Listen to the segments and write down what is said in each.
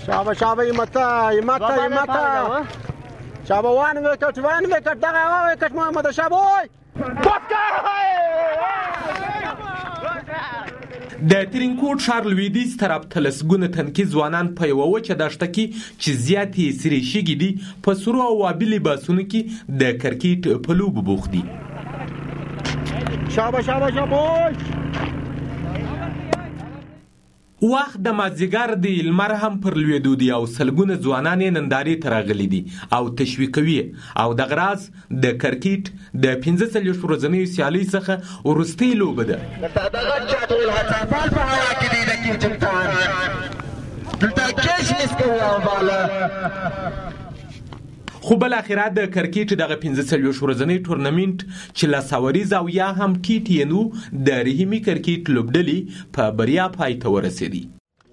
شابه شابه ایمتا شابه وان وکت دغه وکت محمد شابه وای د ترینکوټ ښار لویدیځ طرف ته لسګونه تنکي ځوانان په یوه وچه دښته کې چې زیاتې یې سرې شګې دي په سرو او آبي لباسونو کې د کرکټ په لوبو بوخت دي. وخت د مازدیګر دی، لمر هم پر لویدو دی او سلګونه ځوانان یې نندارې ته راغلي دي او تشویقوي او دغه راز د کرکټ د 45 ورځنیو سیالۍ څخه وروستۍ لوبه ده. دغه چاټول هڅافال په هوا کې دی د کیچنتان دلته کیش نسکوي او بالا خو بالاخره د کرکټ دغه 45 ورځنی تورنمنت چې لاساوریز او یا هم TTNO د رحیمي کرکټ لوبډلې په بریا پای ته ورسېدي.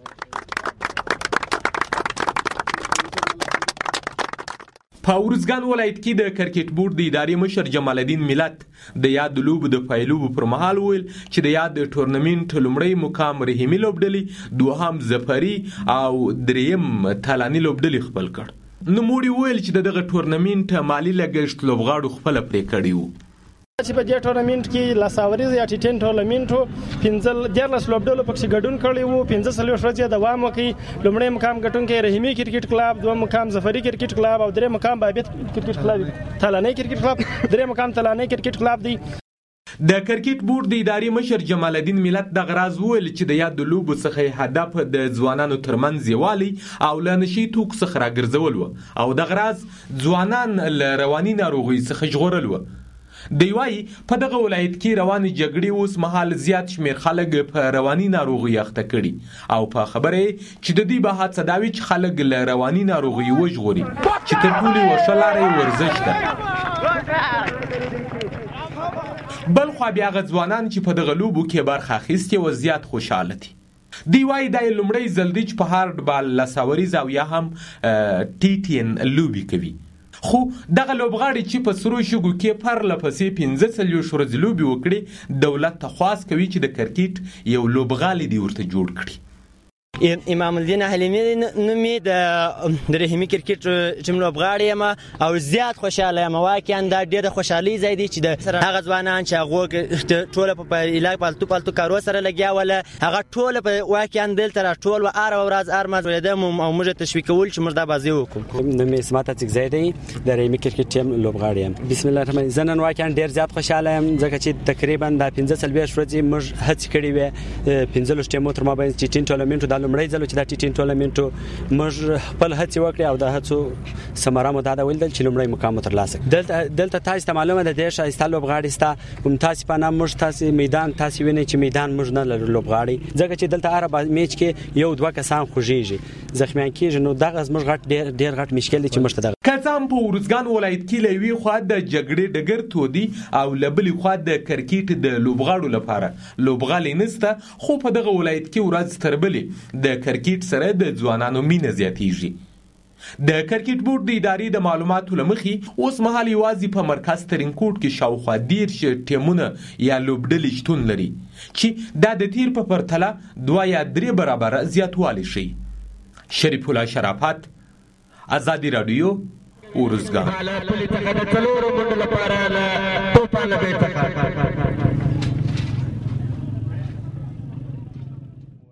په ارزګان ولایت کې د کرکټ بورډ د ادارې مشر جمال الدین ملت د یاد لوبو د پایلوبو پر مهال ویل چې د یاد تورنمنت لومړی مقام رحیمي لوبډلې، دوهم ظفري او دریم تالاني لوبډلې خپل کړ. نوموړي ویل چې دغه تورنمنت مالي لګښت لوبغاړو خپل پرې کړی وو. چې په دې تورنمنت کې لاساوریز یا TTN تورنمنت 15 لوبډلو پکې ګډون کړی وو. 15 ورځې دوام وکړي. لومړی مقام ګټونکی رحیمي کرکټ کلب، دویم مقام ظفري کرکټ کلب او دریم مقام بابیت کرکټ کلب، تالاني کرکټ کلب، دریم مقام تالاني کرکټ کلب دی. د کرکټ بورډ د ادارې مشر جمال الدین ملت دغه راز ویل چې د یاد لوبو څخه هدف د ځوانانو ترمنځ یووالی او له نشي توکو څخه راګرځول و او دغه راز ځوانان له رواني ناروغۍ څخه ژغورل و. دی وايي په دغه ولایت کې رواني جګړې اوس مهال زیات شمیر خلک په رواني ناروغۍ اخته کړي او په خبره چې د دې به هڅه دا وي چې خلک له رواني ناروغۍ وژغوري چې تر ټولو ورشه لاره ورزش ده. بل خو بیا هغه ځوانان چې په دغه لوبو کې برخه اخیستې و زیات خوشحاله دي. دی وايي دا لومړی ځل دی چې په هارډ بال لاساوریز او یا هم TTN لوبي کوي. خو دغه لوبغاړي چې په سرو شګو کې پرله پسې 15 ورځې لوبي وکړي، دولت ته خواست کوي چې د کرکټ یو لوبغالی دی ورته جوړ کړي. امام الدین حلیمی نومي د رحیمي کرکټ ټیم لوبغاړی یم او زیات خوشحاله یم. واقعا دا ډېره خوشحالي ځای دی چې د هغه ځوانان چې هغه ټوله په علاج پالتو کارو سره لګیا وله، هغه ټوله په واقعا دلته راټول و هره ورځ هر ماځ ولیدم او موږ تشویق کول چې موږ دا بازي وکړو. نومي اسمت اڅکزی دی د رحیمي کرکټ ټیم لوبغاړی یم. بسم الله الرحمن الرحیم. زه نن واقعا ډېر زیات خوشحاله یم ځکه چې تقریبا د 15 ورځې موږ هڅې کړې وې 15 ټیمو تر مابین TTN تورنمنت دا لومړی ځل چې دا TTN تورنمنت موږ خپل هڅې وکړې او د هڅو ثمره مو دا ولیدل چې لومړی مقام ترلاسه کړو. دلته تاسو ته معلومه ده ډېر ښایسته لوبغاړي سته، کوم تاسو په نام موږ تاسو میدان تاسو وینئ چې میدان موږ نه لرو لوبغاړي ځکه چې دلته هر میچ کې یو دوه کسان خوږیږي زخمیان کېږي. نو دغه زموږ ډېر غټ مشکل دی چې موږ ته دغه کڅام په ارزګان ولایت کې له یوې خوا د جګړې ډګر تودي او له بلې خوا د کرکټ د لوبغاړو لپاره لوبغالي نسته. خو په دغه ولایت کې ورځ تر بلې د کرکټ سره د ځوانانو مینه زیاتیږي. د کرکټ بورډ د ادارې د معلوماتو له مخې اوس مهال یوازې په مرکز ترینکوټ کې شاوخوا 10 ټیمونه یا لوبډلې شتون لري چې دا د تیر په پرتله 2 یا 3 برابره زیاتوالی شي. شریف الله شرافت، ازادي رادیو، ارزګان.